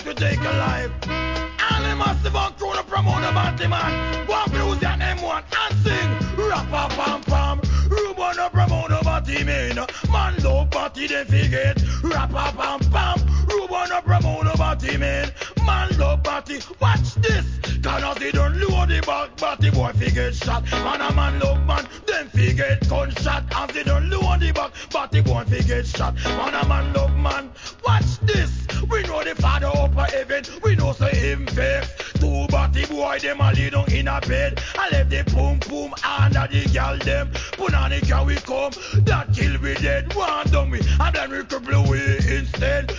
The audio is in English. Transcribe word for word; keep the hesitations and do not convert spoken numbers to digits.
to take a life. And the massive and crew to promote the batty man. Go and lose your name one and sing. Rappa pam pam. Rubo no promote the batty man. Man love batty they forget. Rappa pam pam. Rubo no promote the batty man. Man love batty. Watch this. Cause they don't load the back, batty boy forget shot. Man a man love man, them forget gunshot. As they don't load the back, batty boy forget shot. Man a man love man. Watch this. We know the father upper heaven. We know say him vex. Two batty boy them a lay down in a bed. I left the boom boom under the girl them. Put on the car we come. That kill we dead. One done we. And then we cripple we instead.